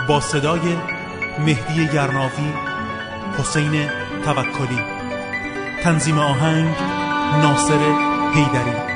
با صدای مهدی گرنافی، حسین توکلی، تنظیم آهنگ ناصر حیدری.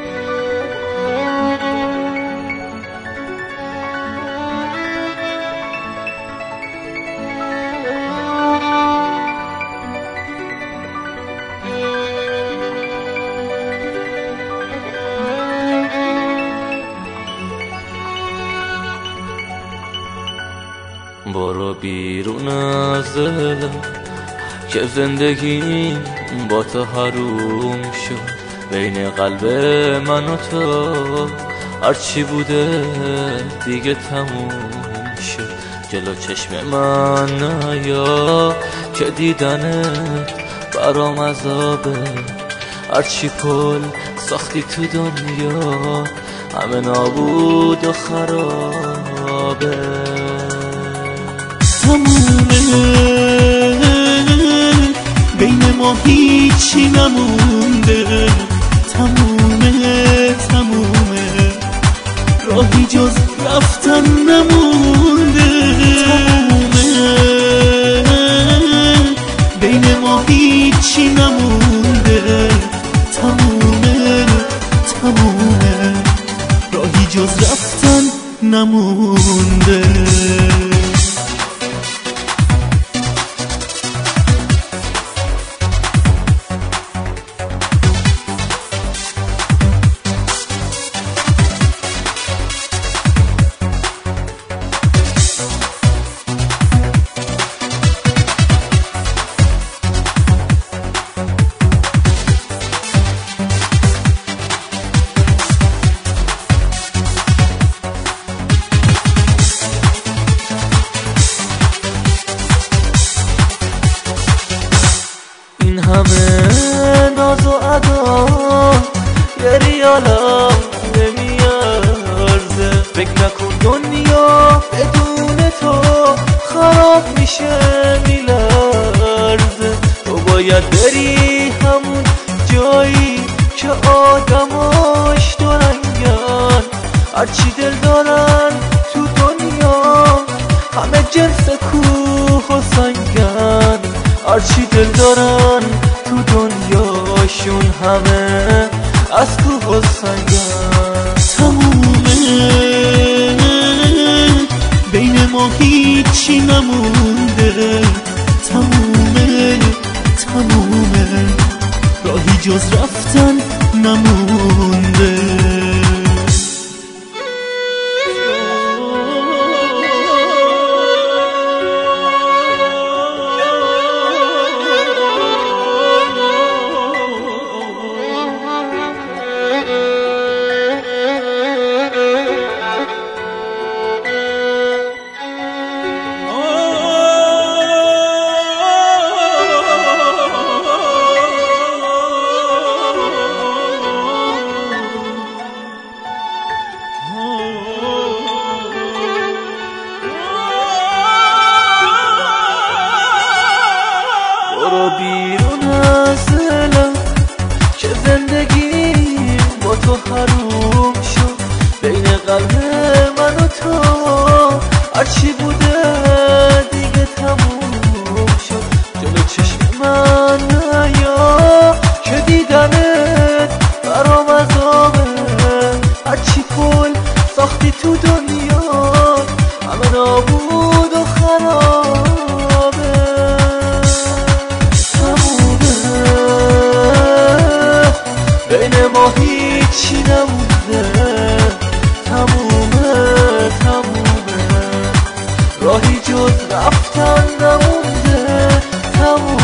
برو بیرون از دلم که زندگیم با تو حروم شد، بین قلب من و تو هرچی بوده دیگه تموم شد. جلو چشم من نیا که دیدنت برام عذابه، هرچی پل ساختی تو دنیا همه نابود و خرابه. تمومه بین ما هیچی نمونده، تمومه راهی جز رفتن نمونده. تمومه بین ما هیچی نمونده، تمومه راهی جز رفتن نمونده. همه ناز و ادا یه ریالم نمیارزه، فکر نکن دنیا بدون تو خراب میشه میلرزه. تو باید بری همون جایی که آدماش دورنگن، هرچی دل دارن تو دنیا همه جنس کوه و سنگن، هرچی دل دارن تو دنیاشون همه از کوه و سنگن. تمومه بین ما هیچی نمونده، تمومه راهی جز رفتن نمونده. برو بیرون از دلم که زندگیم با تو حروم شد، بین قلب من و تو هرچی بوده دیگه تموم شد. جلو چشم من نیا که دیدنت برام عذابه، هرچی پل ساختی تو دنیا همه نابود و خرابه. بین ما هیچی نمونده، تمومه راهی جز رفتن نمونده. تمومه